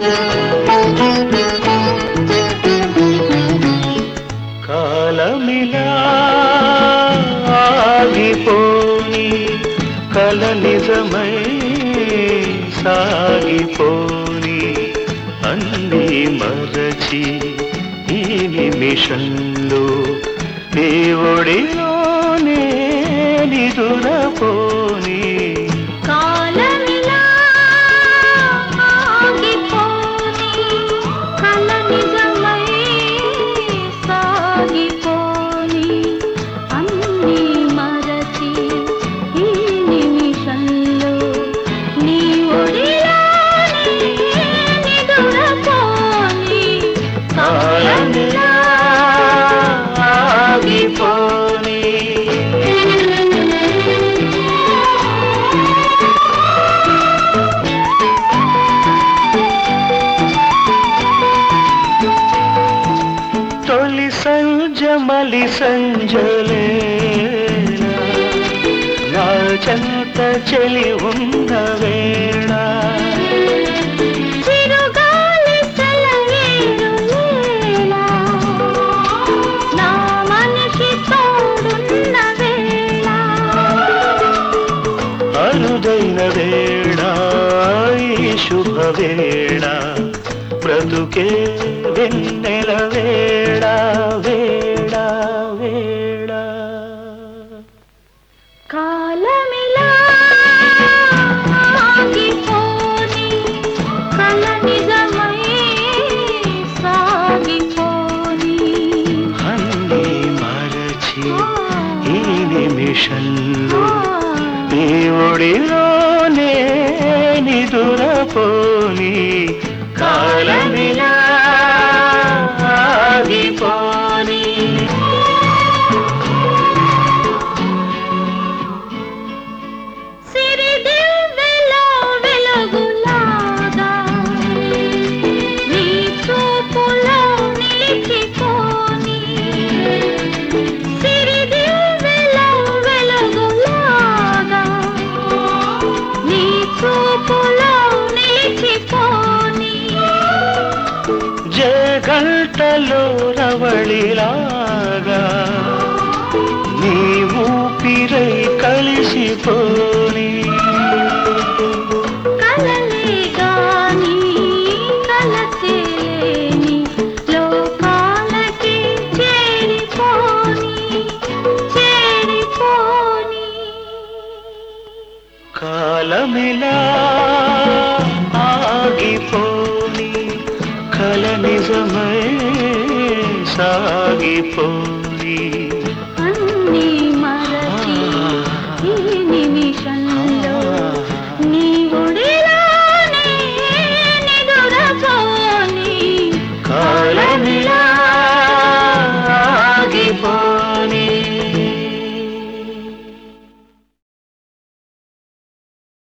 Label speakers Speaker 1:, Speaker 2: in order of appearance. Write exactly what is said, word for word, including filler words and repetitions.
Speaker 1: కాలమిలా ఆగిపోని కల నిజమై సాగిపోని అన్నీ మరచి ఈ నిమిషంలో దేవుడిలోనే నిదురపోని తొలి సంజమలి సంజలేనా నా చెంత చెలి ఉన్న వేళ అరుదైన వేళ ఈ శుభవేళ బ్రతుకే వెన్నెల వేళ వేళ వేళ
Speaker 2: కాలమిలా ఆగిపోని కల నిజమై సాగిపోని
Speaker 1: అన్నీ మరచి ఈ నిమిషంలో దేవుడిలోనే నిదురపోని కాలమిలా ఆగిపోని
Speaker 2: సిరిదివ్వెలో వెలుగులాగా నీ చూపులో నిలిచిపోని సిరిదివ్వెలో వెలుగులాగా నీ చూపులో నిలిచిపోని
Speaker 1: జగల్తలో రవళిలాగా నీ ఊపిరై కలిసిపోని
Speaker 2: కలలే గాని కలసేని లోకాలకి చేరిపోని చేరిపోని
Speaker 1: కాలమిలా ఆగిపోని కల నిజమై సాగిపోని